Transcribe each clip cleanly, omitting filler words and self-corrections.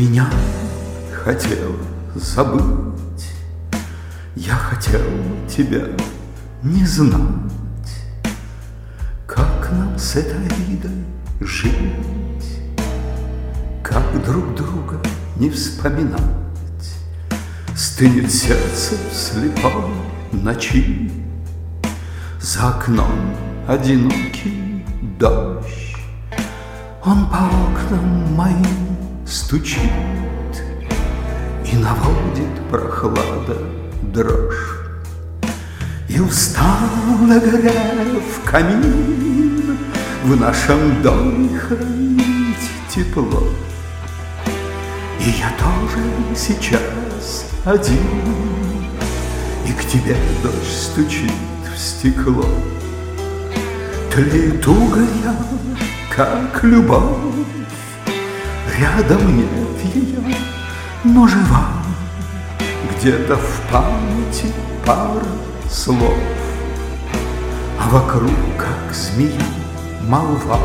меня хотел забыть, я хотел тебя не знать. Как нам с этой Ридой жить? Как друг друга не вспоминать? Стынет сердце в слепой ночи, за окном одинокий дождь. Он по окнам моим стучит и наводит прохлада дрожь. И устало горя в камин, в нашем доме хранить тепло. И я тоже сейчас один, и к тебе дождь стучит в стекло. Тлеет уголья, как любовь, рядом нет ее, но жива. Где-то в памяти пара слов, а вокруг, как змея, молва.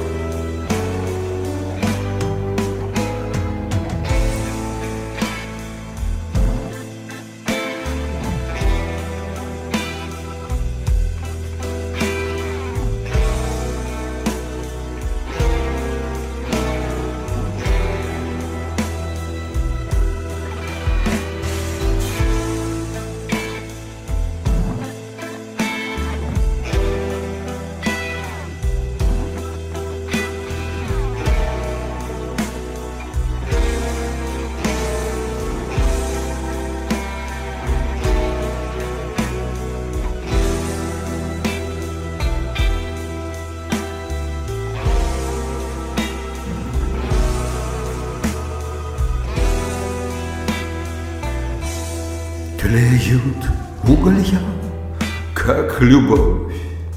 Тлеют уголья, как любовь,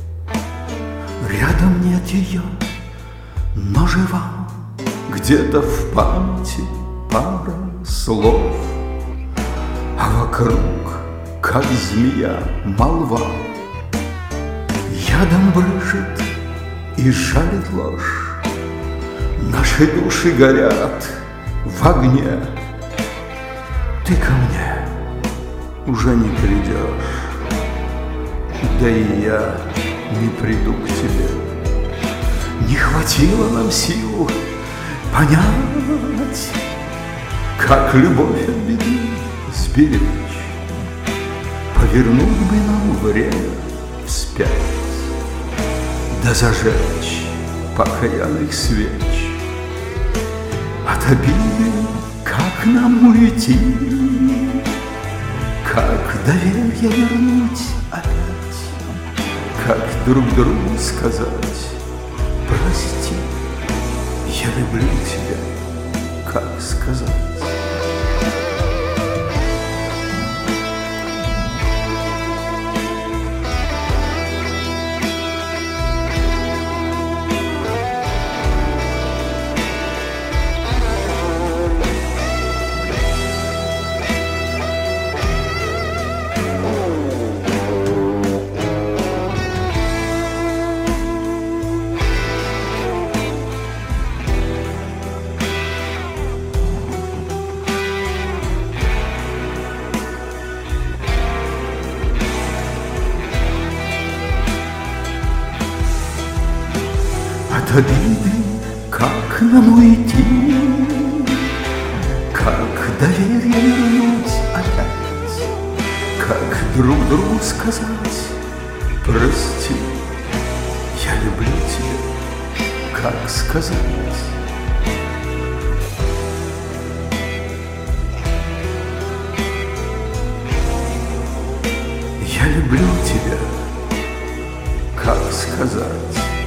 рядом нет ее, но жива. Где-то в памяти пара слов, а вокруг, как змея, молва. Ядом брыжет и жалит ложь, наши души горят в огне. Ты ко мне уже не придешь, да и я не приду к тебе. Не хватило нам сил понять, как любовь от беды сберечь. Повернуть бы нам время вспять, да зажечь покаянных свеч. От обиды как нам уйти? Как доверие вернуть опять? Как друг другу сказать: прости, я люблю тебя, как сказать? От обиды как нам уйти? Как доверие вернуть опять? Как друг другу сказать: прости, я люблю тебя, как сказать? Я люблю тебя, как сказать?